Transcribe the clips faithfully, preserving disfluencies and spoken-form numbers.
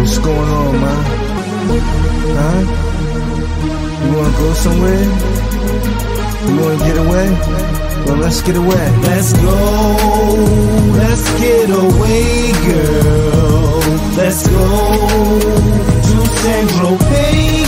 What's going on, man? Huh? You wanna go somewhere? You wanna get away? Well, let's get away. Let's go, let's get away, girl. Let's go to Central Pay,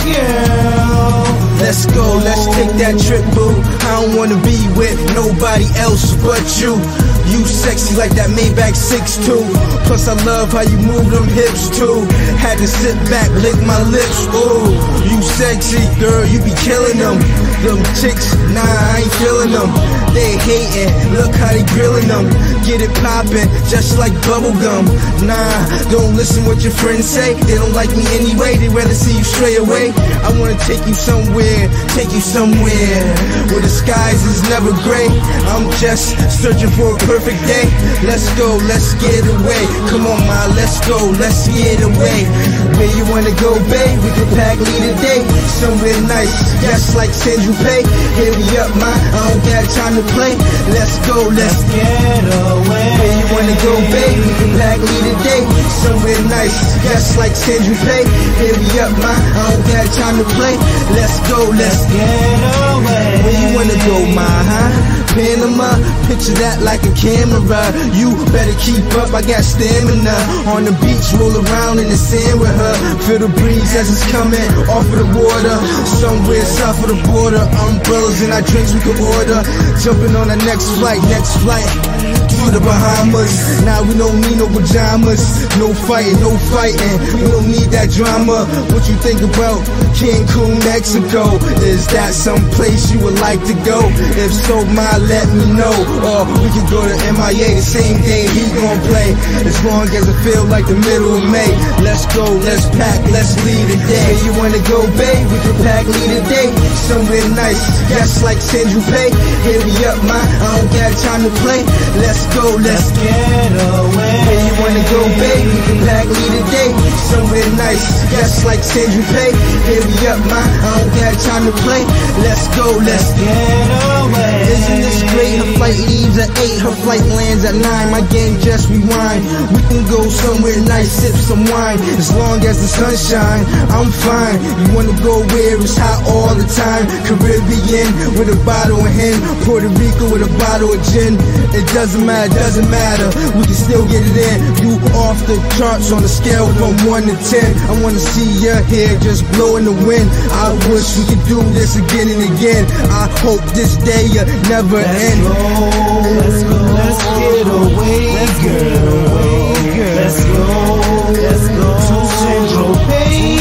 girl. Let's go, let's take that trip, boo. I don't wanna be with nobody else but you. You sexy like that Maybach six two. Plus I love how you move them hips too. Had to sit back, lick my lips, ooh. You sexy, girl, you be killing them. Them chicks, nah, I ain't feeling them. They hating, look how they grilling them. Get it poppin', just like bubblegum. Nah, don't listen what your friends say. They don't like me anyway, they rather see you stray away. I wanna take you somewhere, take you somewhere where the skies is never gray. I'm just searching for a perfect day. Let's go, let's get away. Come on, ma, let's go, let's get away. Where you wanna go, babe? We can pack lead a day somewhere nice, just like Central Pay. Hit me up, ma, I don't got time to play. Let's go, let's get away. Where you wanna go, babe? We can pack lead a day somewhere nice, just like Central Pay. Hit me up, ma, I don't got time to play. Let's go, let's get away. Where you wanna go, ma, huh? Panama, picture that like a camera. You better keep up, I got stamina. On the beach, roll around in the sand with her. Feel the breeze as it's coming off of the water. Somewhere south of the border, umbrellas and our drinks we can order. Jumping on the next flight, next flight to the Bahamas. Now we don't need no pajamas. No fighting, no fighting. We don't need that drama. What you think about Cancun, Mexico? Is that some place you would like to go? If so, my let me know. Or we could go to M I A the same day he gon' play. As long as it feel like the middle of May. Let's go, let's pack, let's lead a day. Where you wanna go, babe? We can pack, lead a day somewhere nice, just like Central Pay. Hit me up, ma, I don't got time to play. Let's go, let's get away. Where you wanna go, babe? We can pack, lead a day somewhere nice, just like Central Pay. Hit me up, ma, I don't got time to play. Let's go, let's get away. Isn't this great? Her flight leaves at eight, her flight lands at nine. My game just rewind. We can go somewhere nice, sip some wine. As long as the sun shine, I'm fine. You wanna go where it's hot all the time? Caribbean with a bottle of hen, Puerto Rico with a bottle of gin. It doesn't matter, doesn't matter. We can still get it in. You off the charts on a scale from one to ten. I wanna see your hair just blow in the wind. I wish we could do this again and again. I hope this day uh, never end. Let's go, let's get away, let's get away, girl. Let's go, let's go to Central Pay,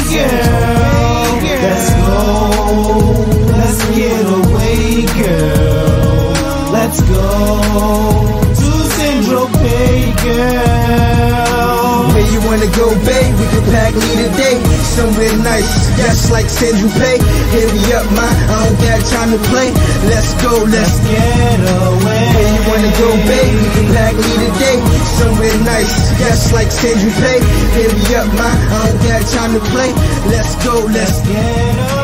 girl. Let's go, let's get away, girl. Let's go to Central Pay, girl. Where you wanna go, babe? We can pack, lead a day somewhere nice, just like Central Pay. Hit me up, ma, I don't got time to play. Let's go, let's get away. Where you wanna go, babe? We can pack, lead a day somewhere nice, just like Central Pay. Hit me up, ma, I don't got time to play. Let's go, let's get away.